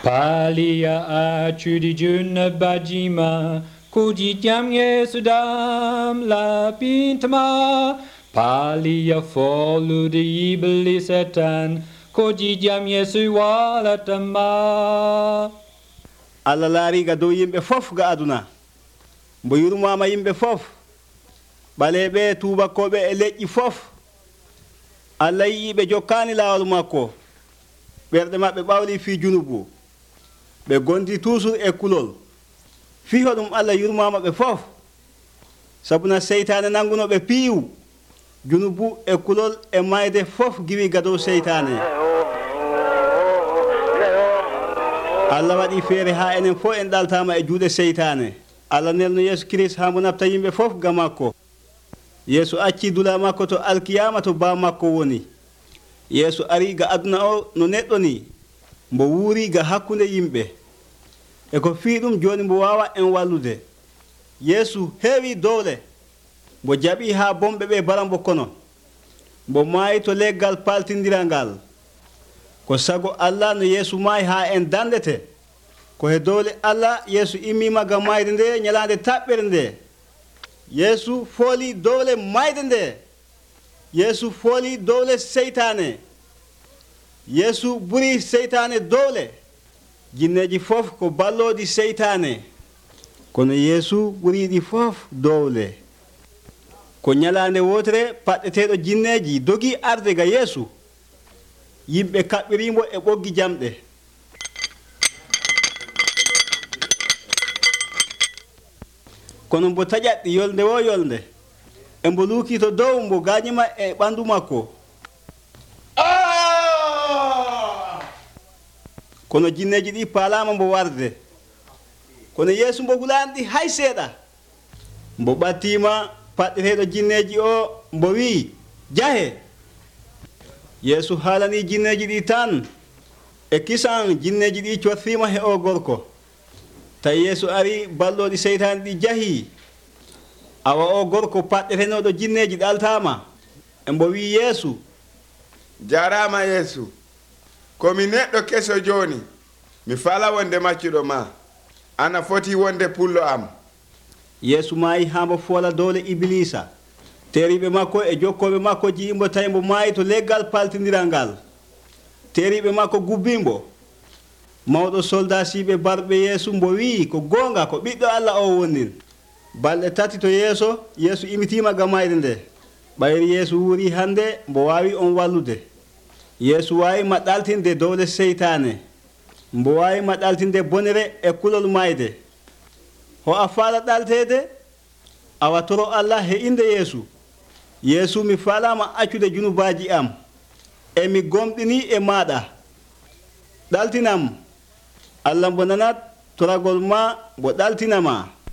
Palia acudi junna bajima, kuji jam Yesudam la pintma. Palia folu di iblis setan, kuji jam Yesu walatama. Allah laari ga dow yimɓe fof ga aduna mbo yurmama yimɓe fof ɓaleɓe tubakoɓe e leƴƴi fof Allah yiiɓe jokkani lawol makko ɓerɗe maɓɓe ɓawli fi junubu ɓe gondi toujours e kulol fi hoɗum Allah yurmama ɓe fof sabuna seytane nanguno ɓe piiw junubu e kulol e mayde fof giwi ga dow seytane Allah waɗi feere ha enen fof en ɗaltama e juuɗe seytane Allah nelno Yesu Christ ha mo nafta yimɓe fof ga makko Yesu acci dula makko to alkiyama to ba makko woni Yesu ari ga aduna o no neɗɗo ni mbo wuuri ga hakkunde yimɓe e ko fii ɗum joni mbo wawa en wallude Yesu heewi dowle mbo jaɓi ha bomɓe ɓe bara mbo kono mbo maayi to leggal paltindiral ko sago Allah no Yesu maayi ha en dandete ko he dowle Allah Yesu immima ga mayde nde ñalande taɓɓere nde Yesu fooli dowle mayde nde Yesu fooli dowle seytane Yesu ɓuri seytane dowle jinneji fof ko balloɗi seytane kono Yesu ɓuriɗi fof dowle ko ñalande wotere paɗɗeteɗo jinneji dogi arde ga Yesu yimɓe kaɓɓirimo e ɓoggi jamɗe kono mbo taƴatɗi yolde wo yolde e mbo luuki to dow mbo gañima e ɓandu makko kono jinneji ɗi paalama mbo warde kono Yesu mbo hulanɗi hay seeɗa mbo ɓattima paɗɗeteɗo jinneji o mbo wi jahe Yesu haalani jinneji ɗi tan e kisan jinneji ɗi cothima he o gorko tawi Yesu ari balloɗi seytane ɗi jahi awa o gorko paɗɗetenoɗo jinneji ɗaltama e mbo wi Yesu jarama Yesu komi neɗɗo keso joni mi fala wonde maccuɗo ma ana foti wonde pullo am Yesu maayi ha mbo foola dowle iblisa teriɓe makko e jokkoɓe makko jiyimbo tawi mbo maayi to leggal paltidiral ngal teriɓe makko gubbimbo mawɗo soldasiɓe barɓe Yesu mbo wi ko gonga ko ɓiɗɗo Allah o wonnin balɗe tati to yeeso Yesu imitima ga mayde nde ɓayri Yesu wuuri hande mbo wawi on wallude Yesu wawi maɗɗaltinde dowle seytane mbo wawi maɗɗaltinde bonere e kulol mayde ho a faala ɗaltede awa toro Allah he inde Yesu Yesu mi falama accude junubaji am e mi gomɗini e maɗa ɗaltinam Allah mbo nanat toragol ma mbo ɗaltinama